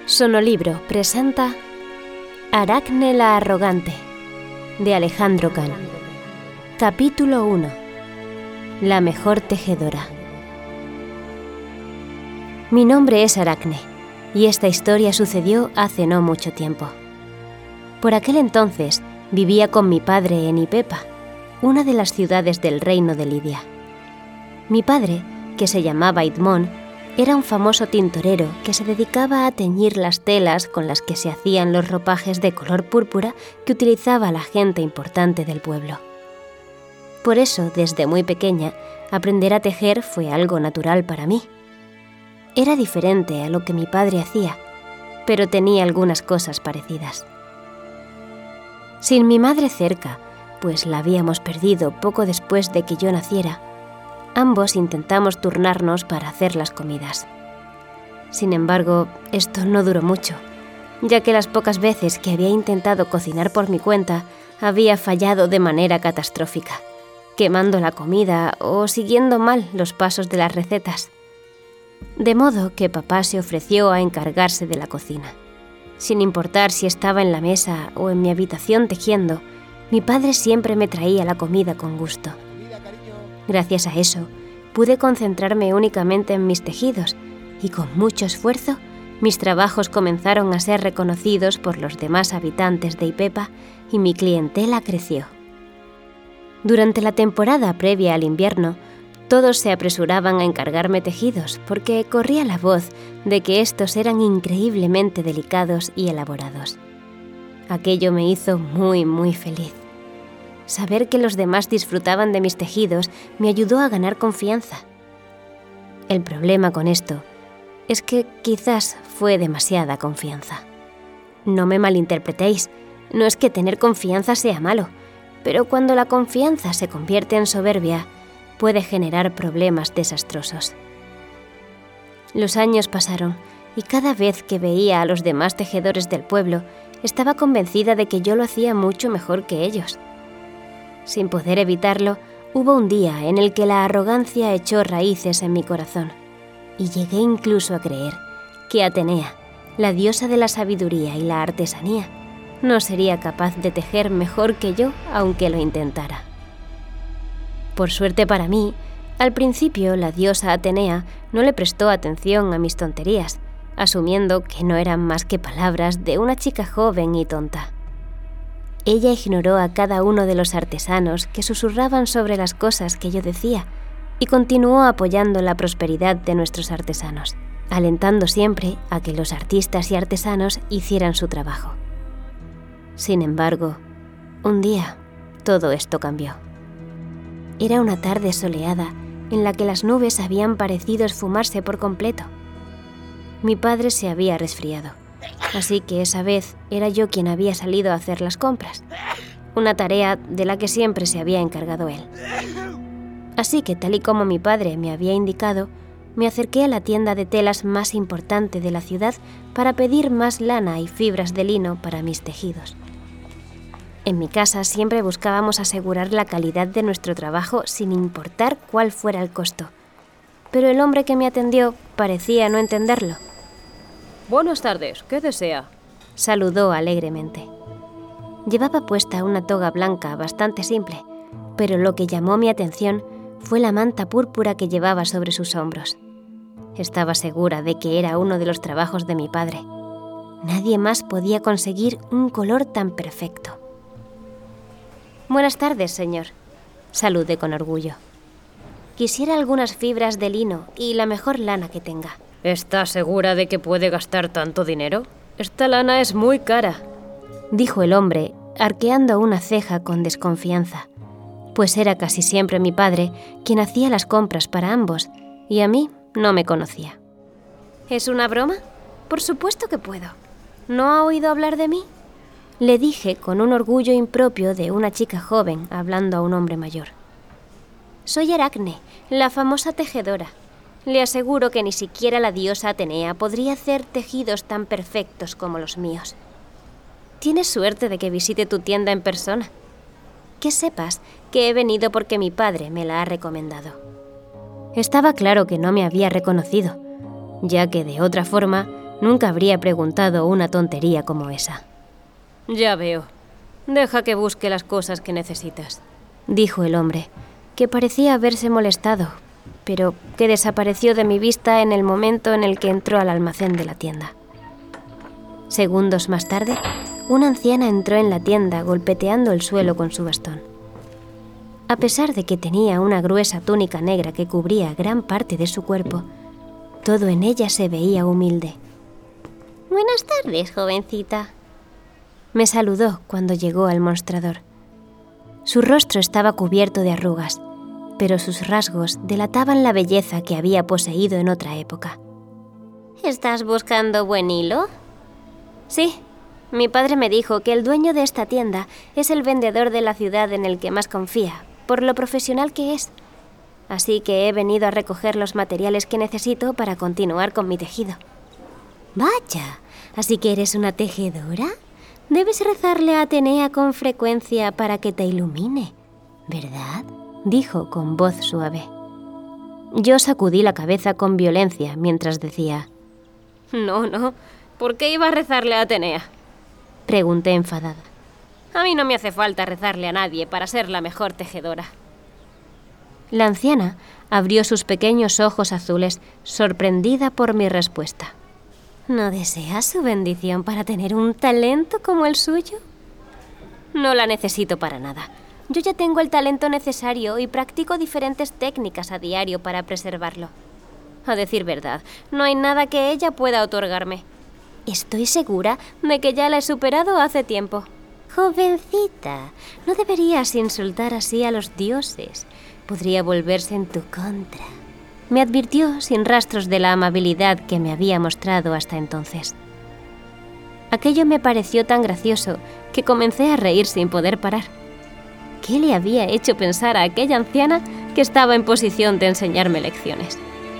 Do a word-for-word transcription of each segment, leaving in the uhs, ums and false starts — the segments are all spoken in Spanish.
Sonolibro presenta Aracne la arrogante, de Alejandro Can. Capítulo uno. La mejor tejedora. Mi nombre es Aracne, y esta historia sucedió hace no mucho tiempo. Por aquel entonces vivía con mi padre en Ipepa, una de las ciudades del reino de Lidia. Mi padre, que se llamaba Idmón, era un famoso tintorero que se dedicaba a teñir las telas con las que se hacían los ropajes de color púrpura que utilizaba la gente importante del pueblo. Por eso, desde muy pequeña, aprender a tejer fue algo natural para mí. Era diferente a lo que mi padre hacía, pero tenía algunas cosas parecidas. Sin mi madre cerca, pues la habíamos perdido poco después de que yo naciera, ambos intentamos turnarnos para hacer las comidas. Sin embargo, esto no duró mucho, ya que las pocas veces que había intentado cocinar por mi cuenta, había fallado de manera catastrófica, quemando la comida o siguiendo mal los pasos de las recetas. De modo que papá se ofreció a encargarse de la cocina. Sin importar si estaba en la mesa o en mi habitación tejiendo, mi padre siempre me traía la comida con gusto. Gracias a eso, pude concentrarme únicamente en mis tejidos y con mucho esfuerzo, mis trabajos comenzaron a ser reconocidos por los demás habitantes de Ipepa y mi clientela creció. Durante la temporada previa al invierno, todos se apresuraban a encargarme tejidos porque corría la voz de que estos eran increíblemente delicados y elaborados. Aquello me hizo muy, muy feliz. Saber que los demás disfrutaban de mis tejidos me ayudó a ganar confianza. El problema con esto es que quizás fue demasiada confianza. No me malinterpretéis, no es que tener confianza sea malo, pero cuando la confianza se convierte en soberbia, puede generar problemas desastrosos. Los años pasaron y cada vez que veía a los demás tejedores del pueblo, estaba convencida de que yo lo hacía mucho mejor que ellos. Sin poder evitarlo, hubo un día en el que la arrogancia echó raíces en mi corazón y llegué incluso a creer que Atenea, la diosa de la sabiduría y la artesanía, no sería capaz de tejer mejor que yo aunque lo intentara. Por suerte para mí, al principio la diosa Atenea no le prestó atención a mis tonterías, asumiendo que no eran más que palabras de una chica joven y tonta. Ella ignoró a cada uno de los artesanos que susurraban sobre las cosas que yo decía y continuó apoyando la prosperidad de nuestros artesanos, alentando siempre a que los artistas y artesanos hicieran su trabajo. Sin embargo, un día todo esto cambió. Era una tarde soleada en la que las nubes habían parecido esfumarse por completo. Mi padre se había resfriado. Así que esa vez era yo quien había salido a hacer las compras, una tarea de la que siempre se había encargado él. Así que, tal y como mi padre me había indicado, me acerqué a la tienda de telas más importante de la ciudad para pedir más lana y fibras de lino para mis tejidos. En mi casa siempre buscábamos asegurar la calidad de nuestro trabajo sin importar cuál fuera el costo, pero el hombre que me atendió parecía no entenderlo. Buenas tardes, ¿qué desea? Saludó alegremente. Llevaba puesta una toga blanca bastante simple, pero lo que llamó mi atención fue la manta púrpura que llevaba sobre sus hombros. Estaba segura de que era uno de los trabajos de mi padre. Nadie más podía conseguir un color tan perfecto. Buenas tardes, señor. Saludé con orgullo. Quisiera algunas fibras de lino y la mejor lana que tenga. ¿Está segura de que puede gastar tanto dinero? Esta lana es muy cara, dijo el hombre, arqueando una ceja con desconfianza, pues era casi siempre mi padre quien hacía las compras para ambos, y a mí no me conocía. ¿Es una broma? Por supuesto que puedo. ¿No ha oído hablar de mí? Le dije con un orgullo impropio de una chica joven hablando a un hombre mayor. Soy Aracne, la famosa tejedora. Le aseguro que ni siquiera la diosa Atenea podría hacer tejidos tan perfectos como los míos. Tienes suerte de que visite tu tienda en persona. Que sepas que he venido porque mi padre me la ha recomendado. Estaba claro que no me había reconocido, ya que de otra forma Nunca habría preguntado una tontería como esa. Ya veo. Deja que busque las cosas que necesitas, dijo el hombre, que parecía haberse molestado, pero que desapareció de mi vista en el momento en el que entró al almacén de la tienda. Segundos más tarde, una anciana entró en la tienda golpeteando el suelo con su bastón. A pesar de que tenía una gruesa túnica negra que cubría gran parte de su cuerpo, todo en ella se veía humilde. «Buenas tardes, jovencita», me saludó cuando llegó al mostrador. Su rostro estaba cubierto de arrugas, pero sus rasgos delataban la belleza que había poseído en otra época. «¿Estás buscando buen hilo?» «Sí. Mi padre me dijo que el dueño de esta tienda es el vendedor de la ciudad en el que más confía, por lo profesional que es. Así que he venido a recoger los materiales que necesito para continuar con mi tejido». «Vaya, ¿así que eres una tejedora? Debes rezarle a Atenea con frecuencia para que te ilumine, ¿verdad?», dijo con voz suave. Yo sacudí la cabeza con violencia mientras decía: «No, no. ¿Por qué iba a rezarle a Atenea?», pregunté enfadada. «A mí no me hace falta rezarle a nadie para ser la mejor tejedora». La anciana abrió sus pequeños ojos azules, sorprendida por mi respuesta. «¿No deseas su bendición para tener un talento como el suyo?». «No la necesito para nada. Yo ya tengo el talento necesario y practico diferentes técnicas a diario para preservarlo. A decir verdad, no hay nada que ella pueda otorgarme. Estoy segura de que ya la he superado hace tiempo». «Jovencita, no deberías insultar así a los dioses. Podría volverse en tu contra», me advirtió sin rastros de la amabilidad que me había mostrado hasta entonces. Aquello me pareció tan gracioso que comencé a reír sin poder parar. ¿Qué le había hecho pensar a aquella anciana que estaba en posición de enseñarme lecciones?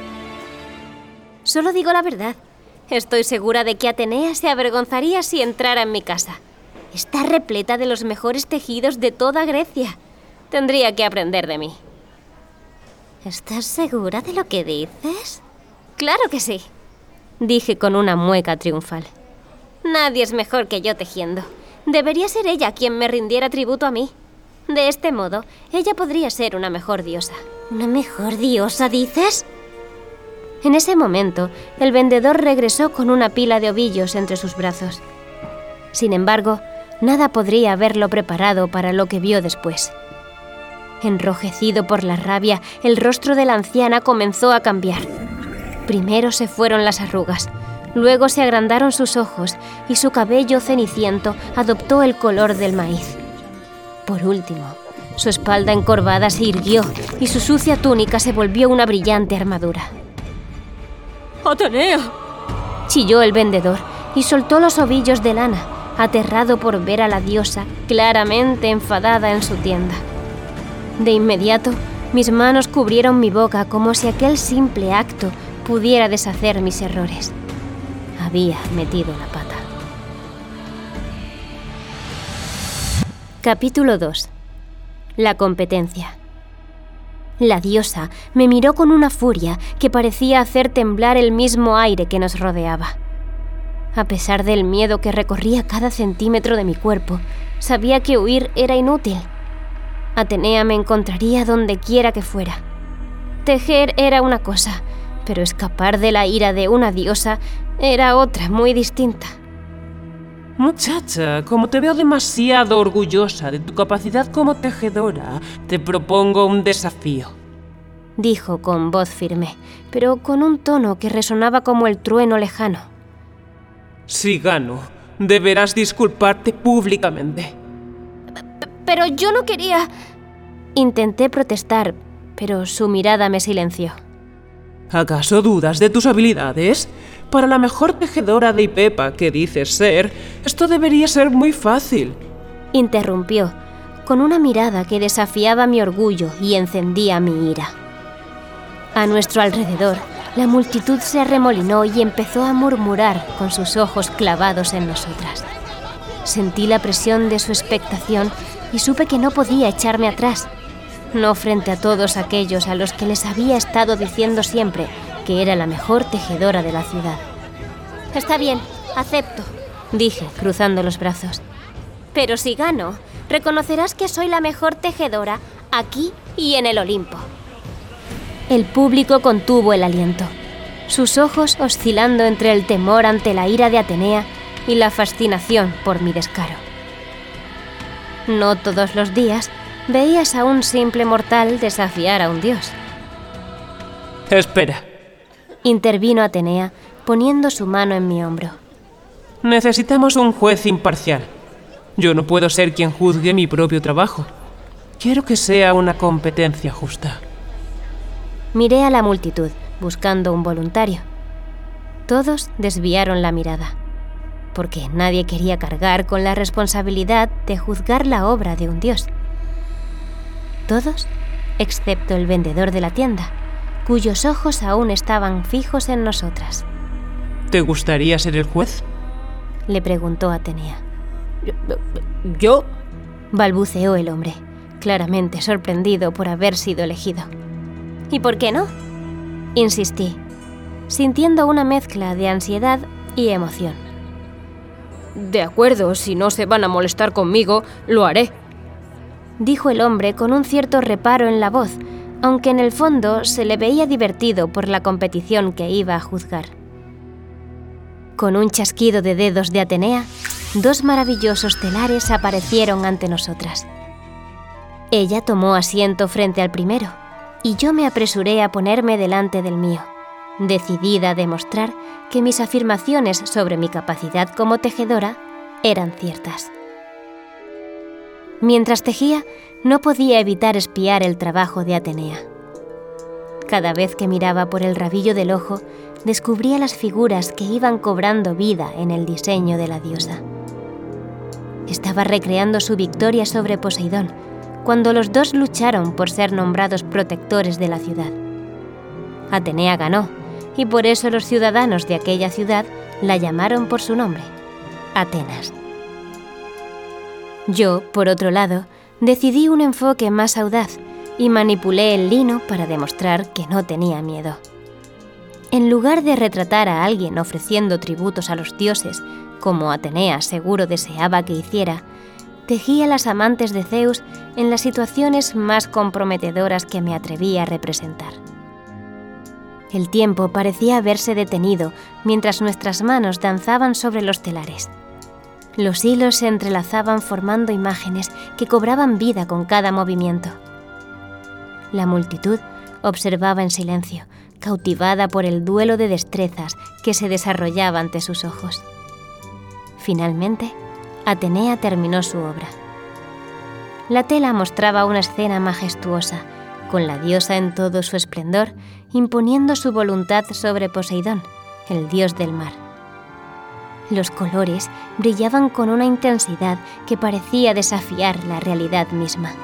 «Solo digo la verdad. Estoy segura de que Atenea se avergonzaría si entrara en mi casa. Está repleta de los mejores tejidos de toda Grecia. Tendría que aprender de mí». «¿Estás segura de lo que dices?». «Claro que sí», dije con una mueca triunfal. «Nadie es mejor que yo tejiendo. Debería ser ella quien me rindiera tributo a mí. De este modo, ella podría ser una mejor diosa». «¿Una mejor diosa, dices?». En ese momento, el vendedor regresó con una pila de ovillos entre sus brazos. Sin embargo, nada podría haberlo preparado para lo que vio después. Enrojecido por la rabia, el rostro de la anciana comenzó a cambiar. Primero se fueron las arrugas, luego se agrandaron sus ojos y su cabello ceniciento adoptó el color del maíz. Por último, su espalda encorvada se irguió y su sucia túnica se volvió una brillante armadura. «¡Atenea!», chilló el vendedor y soltó los ovillos de lana, aterrado por ver a la diosa claramente enfadada en su tienda. De inmediato, mis manos cubrieron mi boca como si aquel simple acto pudiera deshacer mis errores. Había metido la pata. Capítulo dos. La competencia. La diosa me miró con una furia que parecía hacer temblar el mismo aire que nos rodeaba. A pesar del miedo que recorría cada centímetro de mi cuerpo, sabía que huir era inútil. Atenea me encontraría donde quiera que fuera. Tejer era una cosa, pero escapar de la ira de una diosa era otra muy distinta. Muchacha, como te veo demasiado orgullosa de tu capacidad como tejedora, te propongo un desafío, dijo con voz firme, pero con un tono que resonaba como el trueno lejano. Si gano, deberás disculparte públicamente. Pero yo no quería... Intenté protestar, pero su mirada me silenció. ¿Acaso dudas de tus habilidades? Para la mejor tejedora de Ipepa que dices ser, esto debería ser muy fácil. Interrumpió, con una mirada que desafiaba mi orgullo y encendía mi ira. A nuestro alrededor, la multitud se arremolinó y empezó a murmurar con sus ojos clavados en nosotras. Sentí la presión de su expectación y supe que no podía echarme atrás. No frente a todos aquellos a los que les había estado diciendo siempre que era la mejor tejedora de la ciudad. Está bien, acepto, dije, cruzando los brazos. Pero si gano, reconocerás que soy la mejor tejedora aquí y en el Olimpo. El público contuvo el aliento, sus ojos oscilando entre el temor ante la ira de Atenea y la fascinación por mi descaro. No todos los días veías a un simple mortal desafiar a un dios. Espera. Intervino Atenea, poniendo su mano en mi hombro. Necesitamos un juez imparcial. Yo no puedo ser quien juzgue mi propio trabajo. Quiero que sea una competencia justa. Miré a la multitud, buscando un voluntario. Todos desviaron la mirada, porque nadie quería cargar con la responsabilidad de juzgar la obra de un dios. Todos, excepto el vendedor de la tienda, cuyos ojos aún estaban fijos en nosotras. ¿Te gustaría ser el juez? Le preguntó Atenea. ¿Yo? Balbuceó el hombre, claramente sorprendido por haber sido elegido. ¿Y por qué no? Insistí, sintiendo una mezcla de ansiedad y emoción. De acuerdo, si no se van a molestar conmigo, lo haré, dijo el hombre con un cierto reparo en la voz, aunque en el fondo se le veía divertido por la competición que iba a juzgar. Con un chasquido de dedos de Atenea, dos maravillosos telares aparecieron ante nosotras. Ella tomó asiento frente al primero, y yo me apresuré a ponerme delante del mío, decidida a demostrar que mis afirmaciones sobre mi capacidad como tejedora eran ciertas. Mientras tejía, no podía evitar espiar el trabajo de Atenea. Cada vez que miraba por el rabillo del ojo, descubría las figuras que iban cobrando vida en el diseño de la diosa. Estaba recreando su victoria sobre Poseidón, cuando los dos lucharon por ser nombrados protectores de la ciudad. Atenea ganó, y por eso los ciudadanos de aquella ciudad la llamaron por su nombre, Atenas. Yo, por otro lado, decidí un enfoque más audaz y manipulé el lino para demostrar que no tenía miedo. En lugar de retratar a alguien ofreciendo tributos a los dioses, como Atenea seguro deseaba que hiciera, tejí a las amantes de Zeus en las situaciones más comprometedoras que me atreví a representar. El tiempo parecía haberse detenido mientras nuestras manos danzaban sobre los telares. Los hilos se entrelazaban formando imágenes que cobraban vida con cada movimiento. La multitud observaba en silencio, cautivada por el duelo de destrezas que se desarrollaba ante sus ojos. Finalmente, Atenea terminó su obra. La tela mostraba una escena majestuosa, con la diosa en todo su esplendor, imponiendo su voluntad sobre Poseidón, el dios del mar. Los colores brillaban con una intensidad que parecía desafiar la realidad misma.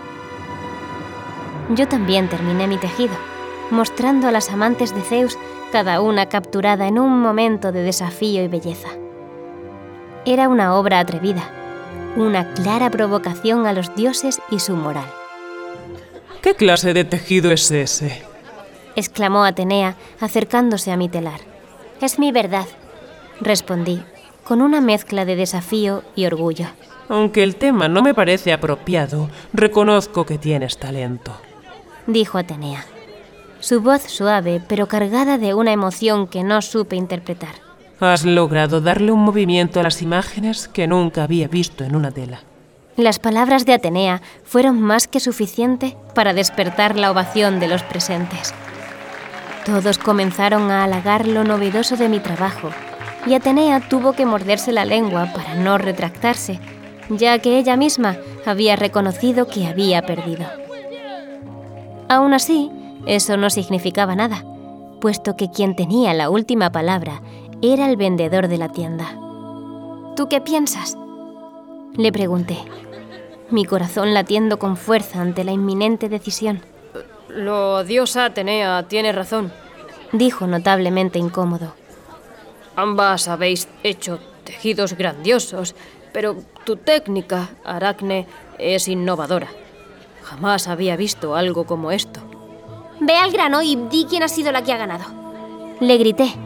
Yo también terminé mi tejido, mostrando a las amantes de Zeus, cada una capturada en un momento de desafío y belleza. Era una obra atrevida, una clara provocación a los dioses y su moral. ¿Qué clase de tejido es ese?, exclamó Atenea, acercándose a mi telar. Es mi verdad, respondí, con una mezcla de desafío y orgullo. Aunque el tema no me parece apropiado, reconozco que tienes talento, dijo Atenea, su voz suave pero cargada de una emoción que no supe interpretar. Has logrado darle un movimiento a las imágenes que nunca había visto en una tela. Las palabras de Atenea fueron más que suficiente para despertar la ovación de los presentes. Todos comenzaron a halagar lo novedoso de mi trabajo, y Atenea tuvo que morderse la lengua para no retractarse, ya que ella misma había reconocido que había perdido. Aún así, eso no significaba nada, puesto que quien tenía la última palabra era el vendedor de la tienda. ¿Tú qué piensas?, le pregunté, mi corazón latiendo con fuerza ante la inminente decisión. La diosa Atenea tiene razón, dijo notablemente incómodo. Ambas habéis hecho tejidos grandiosos, pero tu técnica, Aracne, es innovadora. Jamás había visto algo como esto. Ve al grano y di quién ha sido la que ha ganado, le grité,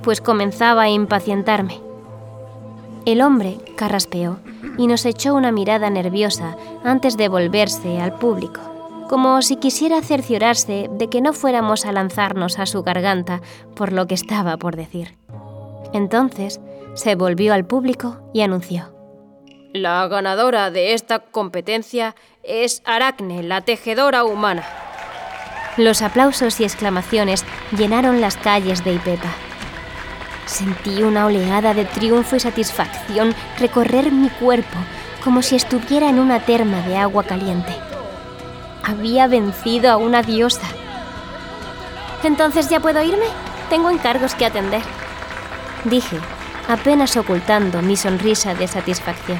pues comenzaba a impacientarme. El hombre carraspeó y nos echó una mirada nerviosa antes de volverse al público, como si quisiera cerciorarse de que no fuéramos a lanzarnos a su garganta por lo que estaba por decir. Entonces se volvió al público y anunció: La ganadora de esta competencia es Aracne, la tejedora humana. Los aplausos y exclamaciones llenaron las calles de Ipepa. Sentí una oleada de triunfo y satisfacción recorrer mi cuerpo como si estuviera en una terma de agua caliente. Había vencido a una diosa. ¿Entonces ya puedo irme? Tengo encargos que atender, dije, apenas ocultando mi sonrisa de satisfacción.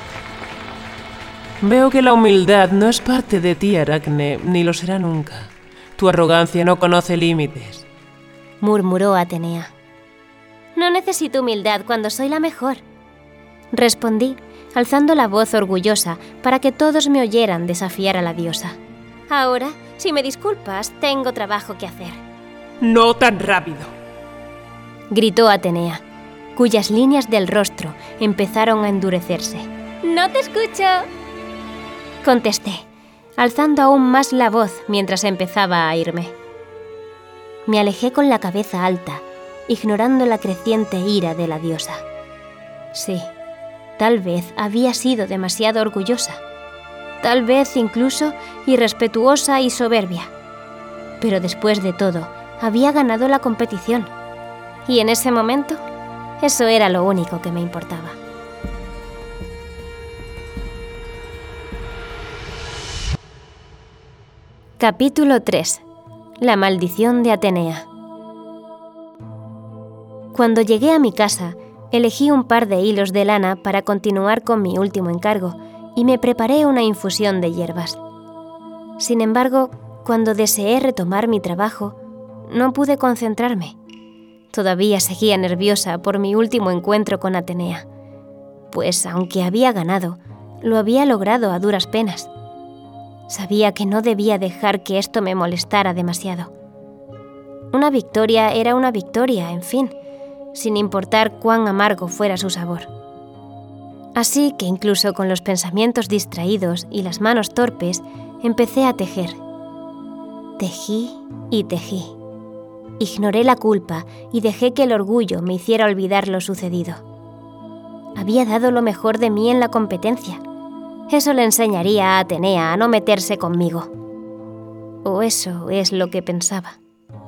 Veo que la humildad no es parte de ti, Aracne, ni lo será nunca. Tu arrogancia no conoce límites, murmuró Atenea. No necesito humildad cuando soy la mejor, respondí, alzando la voz orgullosa para que todos me oyeran desafiar a la diosa. Ahora, si me disculpas, tengo trabajo que hacer. No tan rápido, gritó Atenea, cuyas líneas del rostro empezaron a endurecerse. No te escucho, contesté, alzando aún más la voz mientras empezaba a irme. Me alejé con la cabeza alta, ignorando la creciente ira de la diosa. Sí, tal vez había sido demasiado orgullosa, tal vez incluso irrespetuosa y soberbia. Pero después de todo, había ganado la competición, y en ese momento, eso era lo único que me importaba. Capítulo tres. La maldición de Atenea. Cuando llegué a mi casa, elegí un par de hilos de lana para continuar con mi último encargo y me preparé una infusión de hierbas. Sin embargo, cuando deseé retomar mi trabajo, no pude concentrarme. Todavía seguía nerviosa por mi último encuentro con Atenea, pues aunque había ganado, lo había logrado a duras penas. Sabía que no debía dejar que esto me molestara demasiado. Una victoria era una victoria, en fin, sin importar cuán amargo fuera su sabor. Así que incluso con los pensamientos distraídos y las manos torpes, empecé a tejer. Tejí y tejí. Ignoré la culpa y dejé que el orgullo me hiciera olvidar lo sucedido. Había dado lo mejor de mí en la competencia. Eso le enseñaría a Atenea a no meterse conmigo. O eso es lo que pensaba.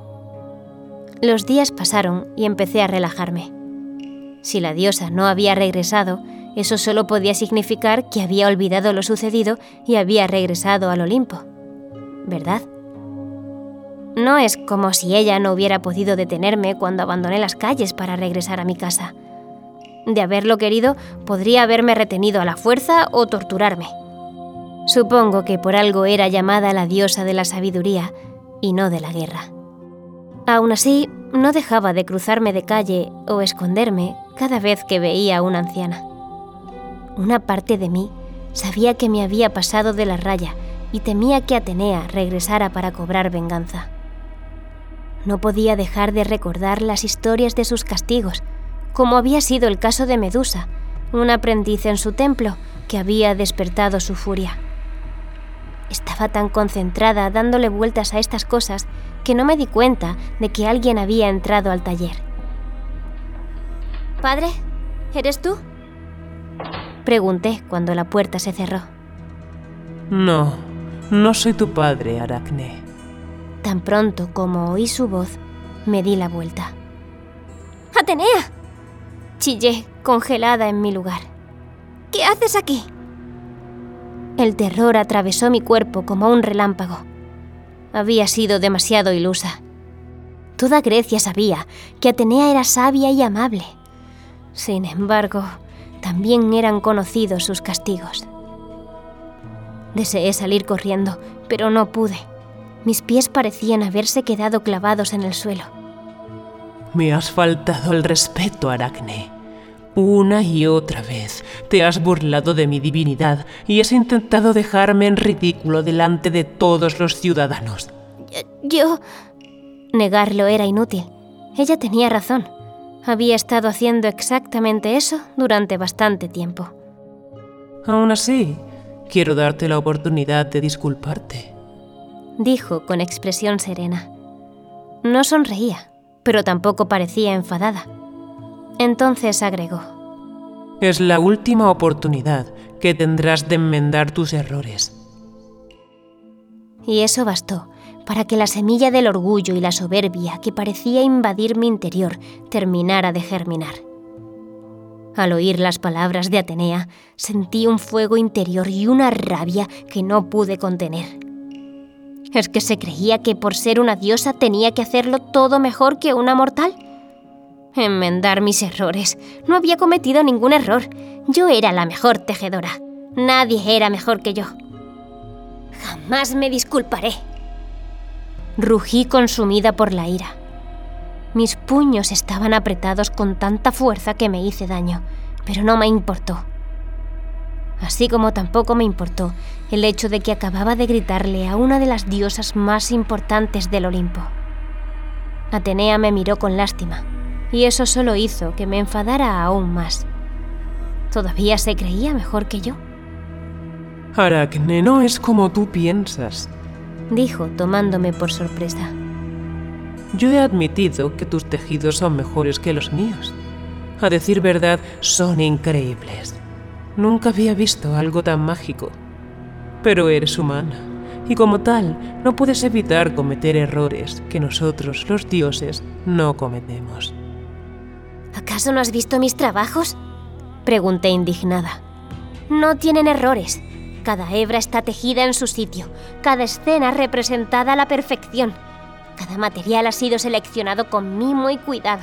Los días pasaron y empecé a relajarme. Si la diosa no había regresado, eso solo podía significar que había olvidado lo sucedido y había regresado al Olimpo, ¿verdad? No es como si ella no hubiera podido detenerme cuando abandoné las calles para regresar a mi casa. De haberlo querido, podría haberme retenido a la fuerza o torturarme. Supongo que por algo era llamada la diosa de la sabiduría y no de la guerra. Aún así, no dejaba de cruzarme de calle o esconderme cada vez que veía a una anciana. Una parte de mí sabía que me había pasado de la raya y temía que Atenea regresara para cobrar venganza. No podía dejar de recordar las historias de sus castigos, como había sido el caso de Medusa, un aprendiz en su templo que había despertado su furia. Estaba tan concentrada dándole vueltas a estas cosas que no me di cuenta de que alguien había entrado al taller. «¿Padre? ¿Eres tú?», pregunté cuando la puerta se cerró. No, no soy tu padre, Aracne. Tan pronto como oí su voz, me di la vuelta. «¡Atenea!», chillé, congelada en mi lugar. «¿Qué haces aquí?». El terror atravesó mi cuerpo como un relámpago. Había sido demasiado ilusa. Toda Grecia sabía que Atenea era sabia y amable. Sin embargo, también eran conocidos sus castigos. Deseé salir corriendo, pero no pude. Mis pies parecían haberse quedado clavados en el suelo. Me has faltado el respeto, Aracne. Una y otra vez te has burlado de mi divinidad y has intentado dejarme en ridículo delante de todos los ciudadanos. Yo... Negarlo era inútil. Ella tenía razón. Había estado haciendo exactamente eso durante bastante tiempo. Aún así, quiero darte la oportunidad de disculparte, dijo con expresión serena. No sonreía, pero tampoco parecía enfadada. Entonces agregó: es la última oportunidad que tendrás de enmendar tus errores. Y eso bastó para que la semilla del orgullo y la soberbia que parecía invadir mi interior terminara de germinar. Al oír las palabras de Atenea, sentí un fuego interior y una rabia que no pude contener. ¿Es que se creía que por ser una diosa tenía que hacerlo todo mejor que una mortal? Enmendar mis errores. No había cometido ningún error. Yo era la mejor tejedora. Nadie era mejor que yo. Jamás me disculparé. Rugí consumida por la ira. Mis puños estaban apretados con tanta fuerza que me hice daño, pero no me importó. Así como tampoco me importó el hecho de que acababa de gritarle a una de las diosas más importantes del Olimpo. Atenea me miró con lástima, y eso solo hizo que me enfadara aún más. ¿Todavía se creía mejor que yo? Aracne, no es como tú piensas, dijo, tomándome por sorpresa. Yo he admitido que tus tejidos son mejores que los míos. A decir verdad, son increíbles. Nunca había visto algo tan mágico. Pero eres humana, y como tal, no puedes evitar cometer errores que nosotros, los dioses, no cometemos. ¿Acaso no has visto mis trabajos?, pregunté indignada. No tienen errores. Cada hebra está tejida en su sitio, cada escena representada a la perfección. Cada material ha sido seleccionado con mimo y cuidado.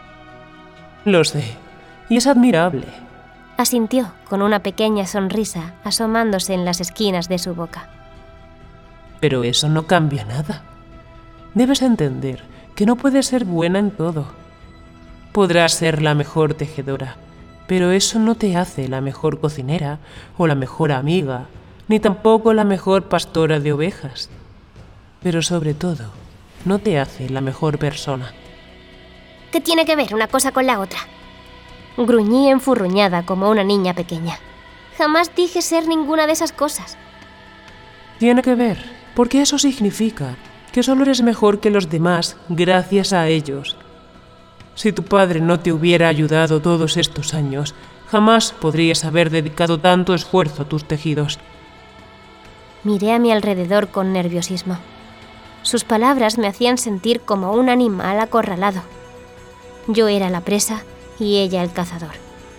Lo sé, y es admirable, asintió con una pequeña sonrisa asomándose en las esquinas de su boca. Pero eso no cambia nada. Debes entender que no puedes ser buena en todo. Podrás ser la mejor tejedora, pero eso no te hace la mejor cocinera o la mejor amiga, ni tampoco la mejor pastora de ovejas. Pero sobre todo, no te hace la mejor persona. ¿Qué tiene que ver una cosa con la otra? Gruñí enfurruñada como una niña pequeña. Jamás dije ser ninguna de esas cosas. Tiene que ver, porque eso significa que solo eres mejor que los demás gracias a ellos. Si tu padre no te hubiera ayudado todos estos años, jamás podrías haber dedicado tanto esfuerzo a tus tejidos. Miré a mi alrededor con nerviosismo. Sus palabras me hacían sentir como un animal acorralado. Yo era la presa y ella el cazador.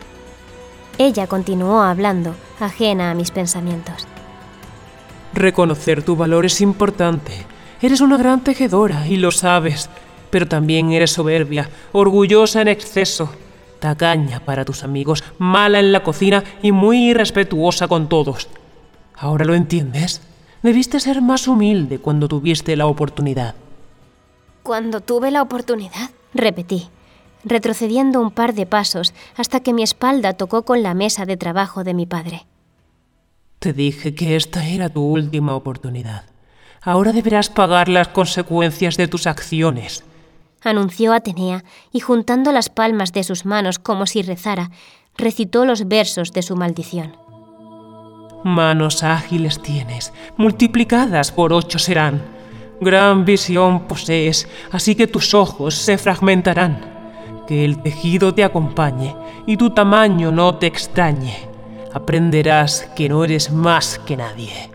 Ella continuó hablando, ajena a mis pensamientos. Reconocer tu valor es importante. Eres una gran tejedora y lo sabes, pero también eres soberbia, orgullosa en exceso, tacaña para tus amigos, mala en la cocina y muy irrespetuosa con todos. ¿Ahora lo entiendes? Debiste ser más humilde cuando tuviste la oportunidad. ¿Cuando tuve la oportunidad? Repetí, retrocediendo un par de pasos hasta que mi espalda tocó con la mesa de trabajo de mi padre. Te dije que esta era tu última oportunidad. Ahora deberás pagar las consecuencias de tus acciones, anunció Atenea, y juntando las palmas de sus manos como si rezara, recitó los versos de su maldición. Manos ágiles tienes, multiplicadas por ocho serán. Gran visión posees, así que tus ojos se fragmentarán. Que el tejido te acompañe y tu tamaño no te extrañe. Aprenderás que no eres más que nadie.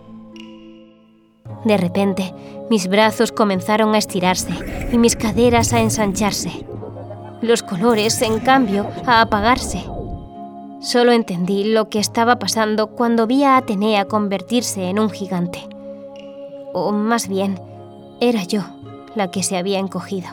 De repente, mis brazos comenzaron a estirarse y mis caderas a ensancharse. Los colores, en cambio, a apagarse. Solo entendí lo que estaba pasando cuando vi a Atenea convertirse en un gigante. O más bien, era yo la que se había encogido.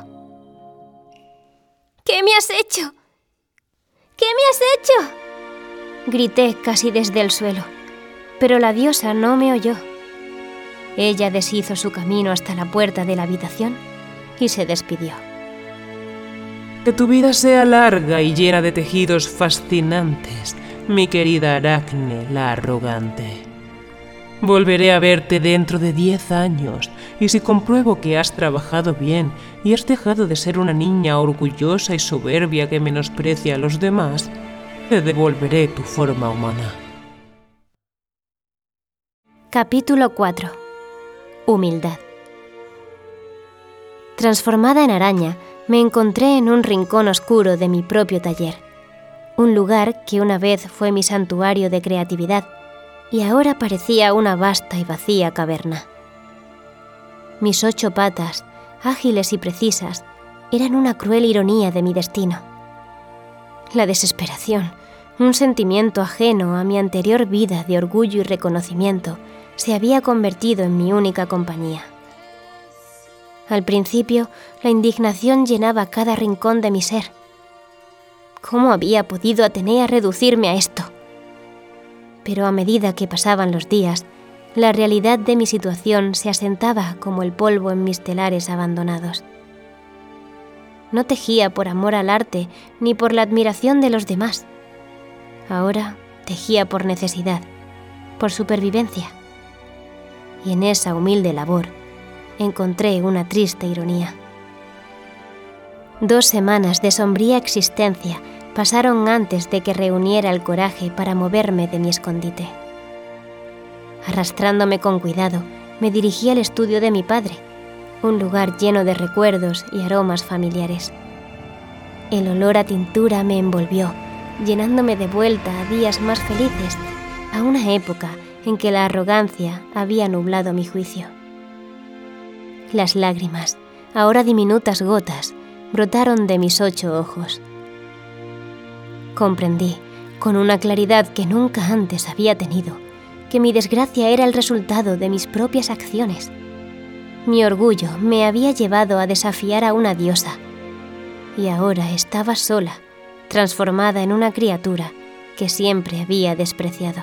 ¿Qué me has hecho? ¿Qué me has hecho?, grité casi desde el suelo, pero la diosa no me oyó. Ella deshizo su camino hasta la puerta de la habitación y se despidió. Que tu vida sea larga y llena de tejidos fascinantes, mi querida Aracne la arrogante. Volveré a verte dentro de diez años, y si compruebo que has trabajado bien y has dejado de ser una niña orgullosa y soberbia que menosprecia a los demás, te devolveré tu forma humana. Capítulo cuatro. Humildad. Transformada en araña, me encontré en un rincón oscuro de mi propio taller, un lugar que una vez fue mi santuario de creatividad y ahora parecía una vasta y vacía caverna. Mis ocho patas, ágiles y precisas, eran una cruel ironía de mi destino. La desesperación, un sentimiento ajeno a mi anterior vida de orgullo y reconocimiento, se había convertido en mi única compañía. Al principio, la indignación llenaba cada rincón de mi ser. ¿Cómo había podido Atenea reducirme a esto? Pero a medida que pasaban los días, la realidad de mi situación se asentaba como el polvo en mis telares abandonados. No tejía por amor al arte ni por la admiración de los demás. Ahora tejía por necesidad, por supervivencia. Y en esa humilde labor encontré una triste ironía. Dos semanas de sombría existencia pasaron antes de que reuniera el coraje para moverme de mi escondite. Arrastrándome con cuidado, me dirigí al estudio de mi padre, un lugar lleno de recuerdos y aromas familiares. El olor a tintura me envolvió, llenándome de vuelta a días más felices, a una época en que la arrogancia había nublado mi juicio. Las lágrimas, ahora diminutas gotas, brotaron de mis ocho ojos. Comprendí, con una claridad que nunca antes había tenido, que mi desgracia era el resultado de mis propias acciones. Mi orgullo me había llevado a desafiar a una diosa, y ahora estaba sola, transformada en una criatura que siempre había despreciado.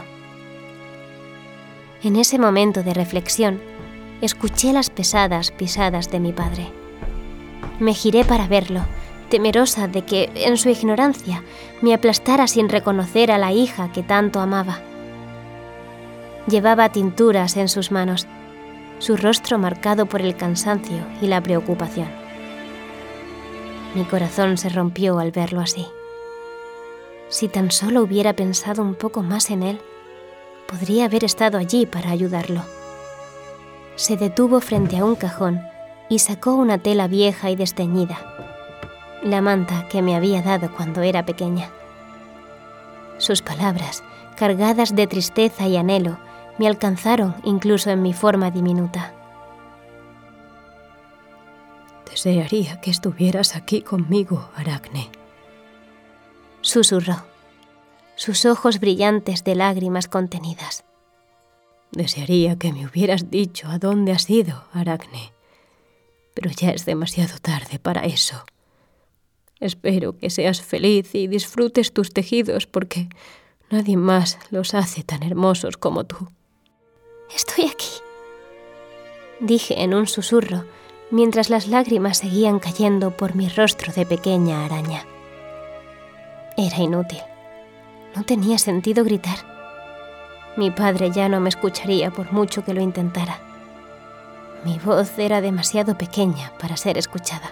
En ese momento de reflexión, escuché las pesadas pisadas de mi padre. Me giré para verlo, temerosa de que, en su ignorancia, me aplastara sin reconocer a la hija que tanto amaba. Llevaba tinturas en sus manos, su rostro marcado por el cansancio y la preocupación. Mi corazón se rompió al verlo así. Si tan solo hubiera pensado un poco más en él, podría haber estado allí para ayudarlo. Se detuvo frente a un cajón y sacó una tela vieja y desteñida, la manta que me había dado cuando era pequeña. Sus palabras, cargadas de tristeza y anhelo, me alcanzaron incluso en mi forma diminuta. Desearía que estuvieras aquí conmigo, Aracne, susurró, sus ojos brillantes de lágrimas contenidas. Desearía que me hubieras dicho a dónde has ido, Aracne, pero ya es demasiado tarde para eso. Espero que seas feliz y disfrutes tus tejidos porque nadie más los hace tan hermosos como tú. Estoy aquí, dije en un susurro, mientras las lágrimas seguían cayendo por mi rostro de pequeña araña. Era inútil. No tenía sentido gritar. Mi padre ya no me escucharía por mucho que lo intentara. Mi voz era demasiado pequeña para ser escuchada.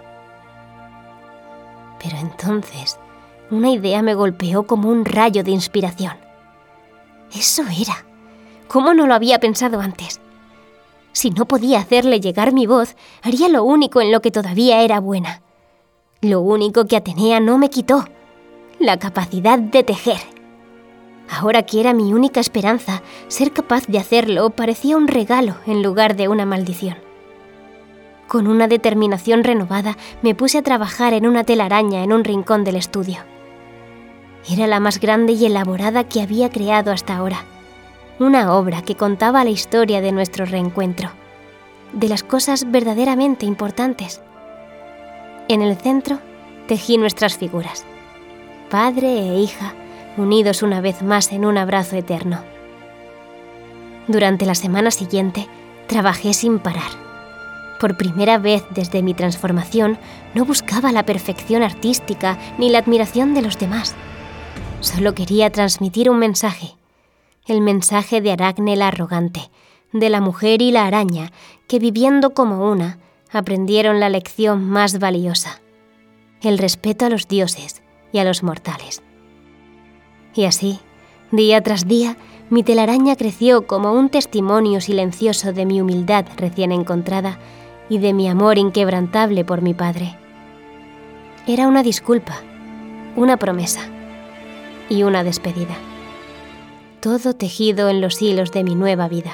Pero entonces, una idea me golpeó como un rayo de inspiración. Eso era. ¿Cómo no lo había pensado antes? Si no podía hacerle llegar mi voz, haría lo único en lo que todavía era buena. Lo único que Atenea no me quitó: la capacidad de tejer. Ahora que era mi única esperanza, ser capaz de hacerlo parecía un regalo en lugar de una maldición. Con una determinación renovada, me puse a trabajar en una telaraña en un rincón del estudio. Era la más grande y elaborada que había creado hasta ahora. Una obra que contaba la historia de nuestro reencuentro, de las cosas verdaderamente importantes. En el centro, tejí nuestras figuras, padre e hija, unidos una vez más en un abrazo eterno. Durante la semana siguiente, trabajé sin parar. Por primera vez desde mi transformación, no buscaba la perfección artística ni la admiración de los demás. Solo quería transmitir un mensaje: El mensaje de Aracne la arrogante, de la mujer y la araña, que viviendo como una, aprendieron la lección más valiosa: el respeto a los dioses y a los mortales. Y así, día tras día, mi telaraña creció como un testimonio silencioso de mi humildad recién encontrada y de mi amor inquebrantable por mi padre. Era una disculpa, una promesa y una despedida. Todo tejido en los hilos de mi nueva vida.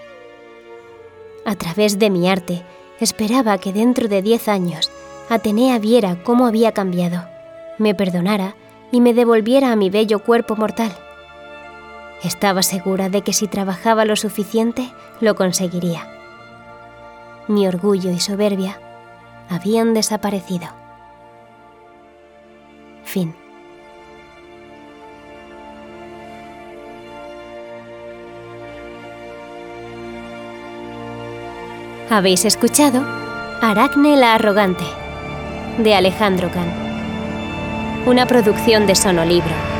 A través de mi arte, esperaba que dentro de diez años Atenea viera cómo había cambiado, me perdonara y me devolviera a mi bello cuerpo mortal. Estaba segura de que si trabajaba lo suficiente, lo conseguiría. Mi orgullo y soberbia habían desaparecido. Fin. Habéis escuchado Aracne la Arrogante, de Alejandro Can. Una producción de Sonolibro.